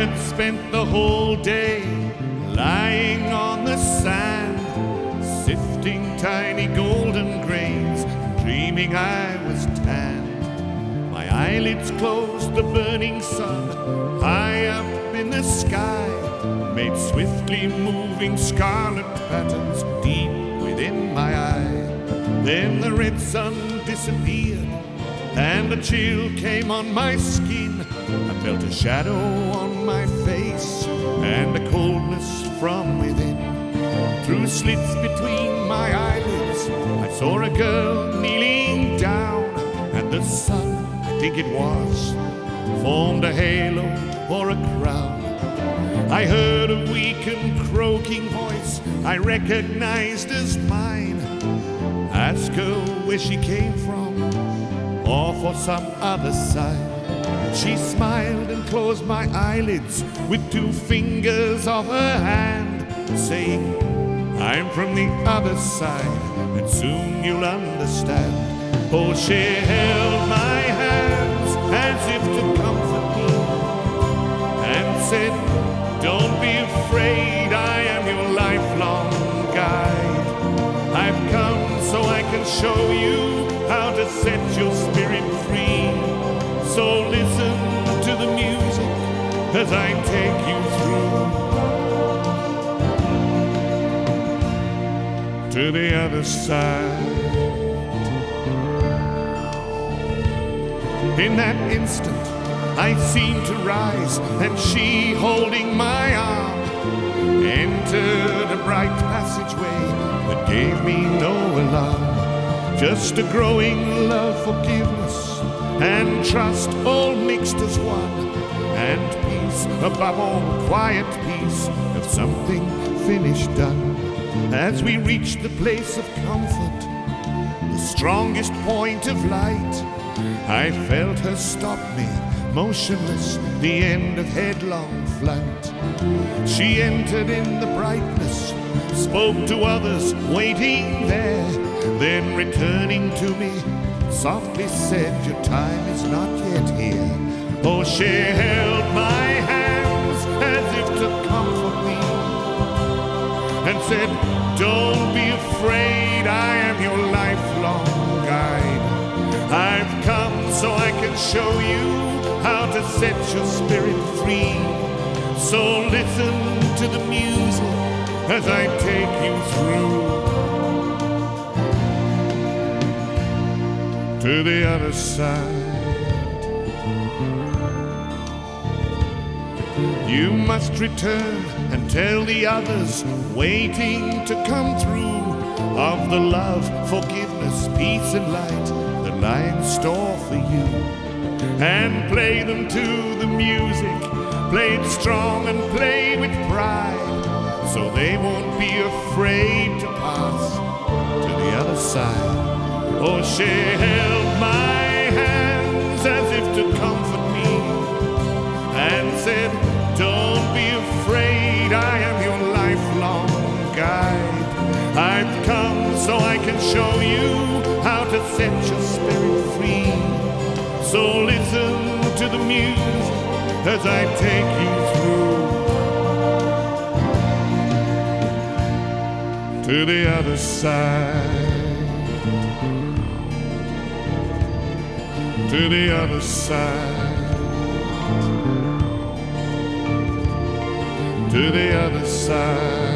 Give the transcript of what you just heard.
had spent the whole day lying on the sand, sifting tiny golden grains, dreaming I was tanned. My eyelids closed, the burning sun high up in the sky made swiftly moving scarlet patterns deep within my eye. Then the red sun disappeared and a chill came on my skin. I felt a shadow on my face and a coldness from within. Through slits between my eyelids I saw a girl kneeling down, and the sun, I think it was, formed a halo or a crown. I heard a weak and croaking voice I recognized as mine. Ask her where she came from or for some other sign. She smiled and closed my eyelids with 2 fingers of her hand, saying, I'm from the other side and soon you'll understand. Oh, she held my hands as if to comfort me and said, don't be afraid, I am your lifelong guide. I've come so I can show you how to set your spirit free. So listen to the music as I take you through to the other side. In that instant I seemed to rise, and she, holding my arm, entered a bright passageway that gave me no alarm. Just a growing love, forgiveness, and trust all mixed as one, and peace, above all, quiet peace of something finished done. As we reached the place of comfort, the strongest point of light, I felt her stop me, motionless, the end of headlong flight. She entered in the brightness, spoke to others waiting there, then returning to me, softly said, your time is not yet here. Oh, she held my hands as if to comfort me and said, don't be afraid, I am your lifelong guide. I've come so I can show you how to set your spirit free. So listen to the music as I take you through to the other side. You must return and tell the others waiting to come through of the love, forgiveness, peace and light that lie in store for you. And play them to the music, play it strong and play with pride, so they won't be afraid to pass to the other side. Oh, she held my hands as if to comfort me and said, don't be afraid, I am your lifelong guide. I've come so I can show you how to set your spirit free. So listen to the music as I take you through to the other side, to the other side, to the other side.